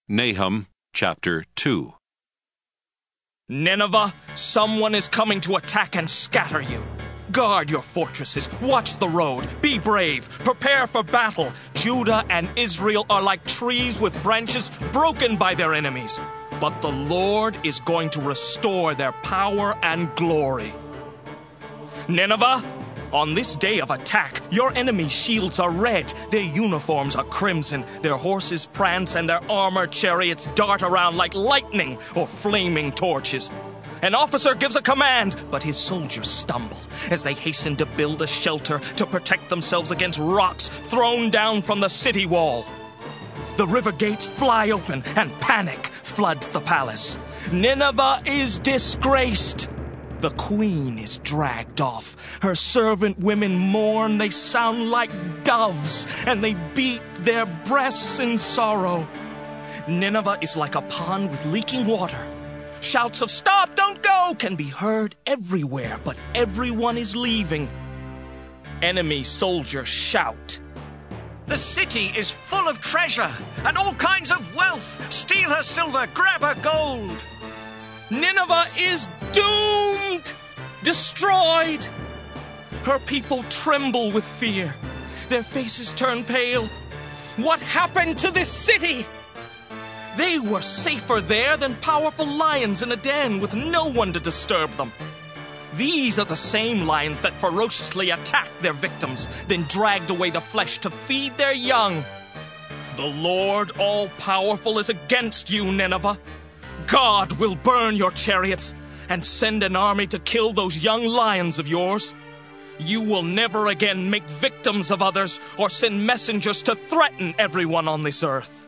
Nahum chapter 2. Nineveh, someone is coming to attack and scatter you. Guard your fortresses, watch the road, be brave, prepare for battle. Judah and Israel are like trees with branches broken by their enemies. But the Lord is going to restore their power and glory. Nineveh, on this day of attack, your enemies' shields are red, their uniforms are crimson, their horses prance and their armored chariots dart around like lightning or flaming torches. An officer gives a command, but his soldiers stumble as they hasten to build a shelter to protect themselves against rocks thrown down from the city wall. The river gates fly open and panic floods the palace. Nineveh is disgraced. The queen is dragged off. Her servant women mourn. They sound like doves, and they beat their breasts in sorrow. Nineveh is like a pond with leaking water. Shouts of "Stop, don't go!" can be heard everywhere, but everyone is leaving. Enemy soldiers shout, "The city is full of treasure and all kinds of wealth. Steal her silver, grab her gold." Nineveh is doomed, destroyed. Her people tremble with fear. Their faces turn pale. What happened to this city? They were safer there than powerful lions in a den with no one to disturb them. These are the same lions that ferociously attacked their victims, then dragged away the flesh to feed their young. The Lord all-powerful is against you, Nineveh. God will burn your chariots and send an army to kill those young lions of yours. You will never again make victims of others or send messengers to threaten everyone on this earth.